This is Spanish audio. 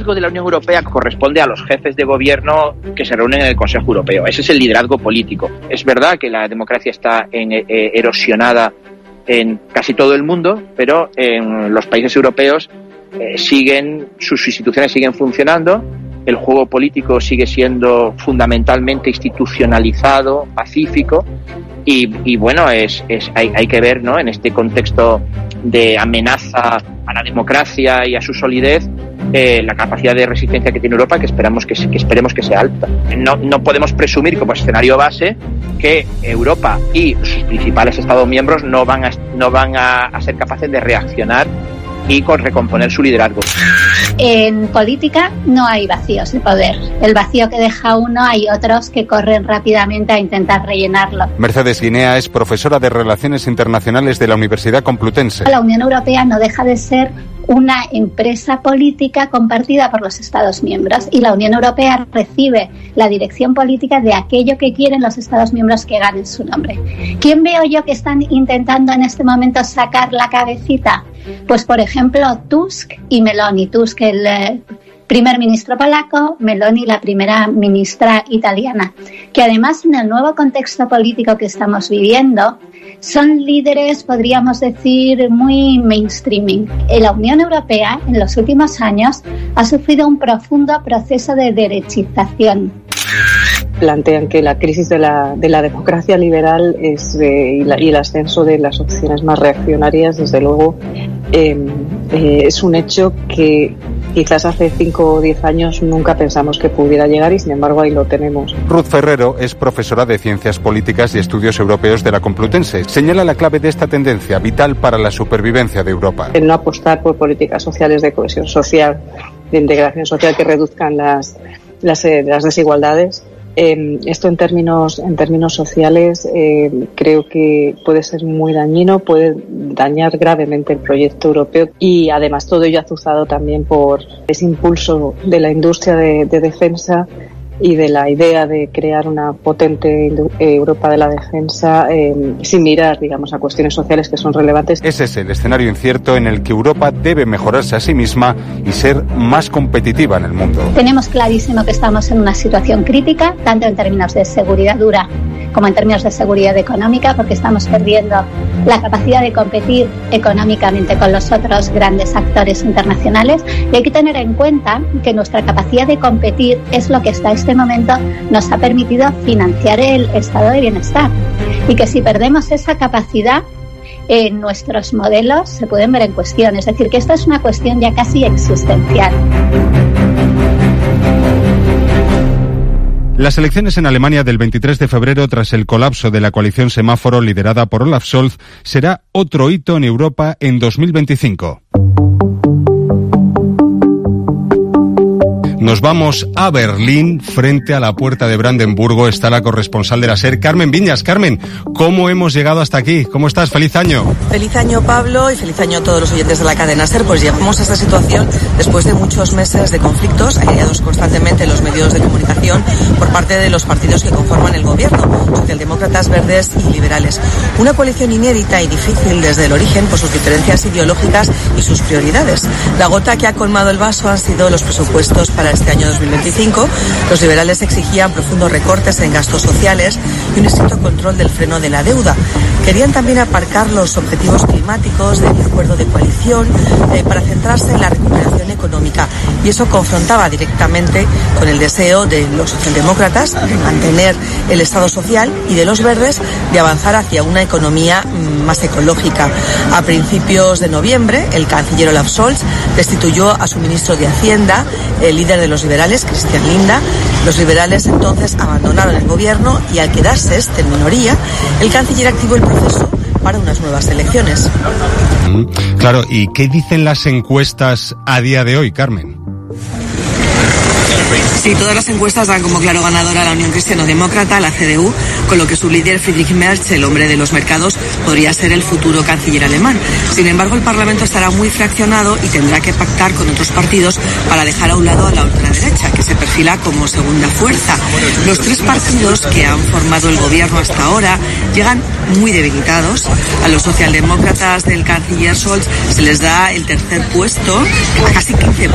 liderazgo de la Unión Europea corresponde a los jefes de gobierno que se reúnen en el Consejo Europeo. Ese es el liderazgo político. Es verdad que la democracia está erosionada en casi todo el mundo, pero en los países europeos sus instituciones siguen funcionando, el juego político sigue siendo fundamentalmente institucionalizado, pacífico, y bueno, hay que ver, ¿no?, en este contexto de amenaza a la democracia y a su solidez, la capacidad de resistencia que tiene Europa, que esperemos que sea alta. No podemos presumir como escenario base que Europa y sus principales Estados miembros no van a ser capaces de reaccionar y recomponer su liderazgo. En política no hay vacíos de poder. El vacío que deja uno, hay otros que corren rápidamente a intentar rellenarlo. Mercedes Guinea es profesora de Relaciones Internacionales de la Universidad Complutense. La Unión Europea no deja de ser una empresa política compartida por los Estados miembros, y la Unión Europea recibe la dirección política de aquello que quieren los Estados miembros que ganen su nombre. ¿Quién veo yo que están intentando en este momento sacar la cabecita? Pues, por ejemplo, Tusk y Meloni. Tusk, el primer ministro polaco, Meloni, la primera ministra italiana, que además, en el nuevo contexto político que estamos viviendo, son líderes, podríamos decir, muy mainstreaming. La Unión Europea, en los últimos años, ha sufrido un profundo proceso de derechización. Plantean que la crisis de la democracia liberal y el ascenso de las opciones más reaccionarias, desde luego, es un hecho que quizás hace 5 o 10 años nunca pensamos que pudiera llegar, y sin embargo ahí lo tenemos. Ruth Ferrero es profesora de Ciencias Políticas y Estudios Europeos de la Complutense. Señala la clave de esta tendencia, vital para la supervivencia de Europa. El no apostar por políticas sociales de cohesión social, de integración social, que reduzcan las desigualdades. Esto en términos sociales creo que puede ser muy dañino, puede dañar gravemente el proyecto europeo, y además todo ello azuzado también por ese impulso de la industria de defensa y de la idea de crear una potente Europa de la defensa, sin mirar, digamos, a cuestiones sociales que son relevantes. Ese es el escenario incierto en el que Europa debe mejorarse a sí misma y ser más competitiva en el mundo. Tenemos clarísimo que estamos en una situación crítica, tanto en términos de seguridad dura como en términos de seguridad económica, porque estamos perdiendo la capacidad de competir económicamente con los otros grandes actores internacionales, y hay que tener en cuenta que nuestra capacidad de competir es lo que hasta este momento nos ha permitido financiar el estado de bienestar, y que si perdemos esa capacidad, nuestros modelos se pueden ver en cuestión. Es decir, que esta es una cuestión ya casi existencial. Las elecciones en Alemania del 23 de febrero, tras el colapso de la coalición semáforo liderada por Olaf Scholz, será otro hito en Europa en 2025. Nos vamos a Berlín. Frente a la puerta de Brandenburgo está la corresponsal de la SER, Carmen Viñas. Carmen, ¿cómo hemos llegado hasta aquí? ¿Cómo estás? ¡Feliz año! Feliz año, Pablo, y feliz año a todos los oyentes de la cadena SER. Pues llegamos a esta situación después de muchos meses de conflictos hallados constantemente en los medios de comunicación por parte de los partidos que conforman el gobierno, socialdemócratas, verdes y liberales. Una coalición inédita y difícil desde el origen por sus diferencias ideológicas y sus prioridades. La gota que ha colmado el vaso han sido los presupuestos para este año 2025. Los liberales exigían profundos recortes en gastos sociales y un estricto control del freno de la deuda. Querían también aparcar los objetivos climáticos del acuerdo de coalición para centrarse en la recuperación económica, y eso confrontaba directamente con el deseo de los socialdemócratas de mantener el Estado social y de los verdes de avanzar hacia una economía más ecológica. A principios de noviembre, el canciller Olaf Scholz destituyó a su ministro de Hacienda, el líder de los liberales, Christian Lindner. Los liberales entonces abandonaron el gobierno, y al quedarse este en minoría, el canciller activó el proceso para unas nuevas elecciones. Claro, ¿y qué dicen las encuestas a día de hoy, Carmen? Sí, todas las encuestas dan como claro ganadora a la Unión Cristiano-Demócrata, la CDU, con lo que su líder Friedrich Merz, el hombre de los mercados, podría ser el futuro canciller alemán. Sin embargo, el Parlamento estará muy fraccionado y tendrá que pactar con otros partidos para dejar a un lado a la ultraderecha, que se perfila como segunda fuerza. Los tres partidos que han formado el gobierno hasta ahora llegan muy debilitados. A los socialdemócratas del canciller Scholz se les da el tercer puesto, a casi 15%.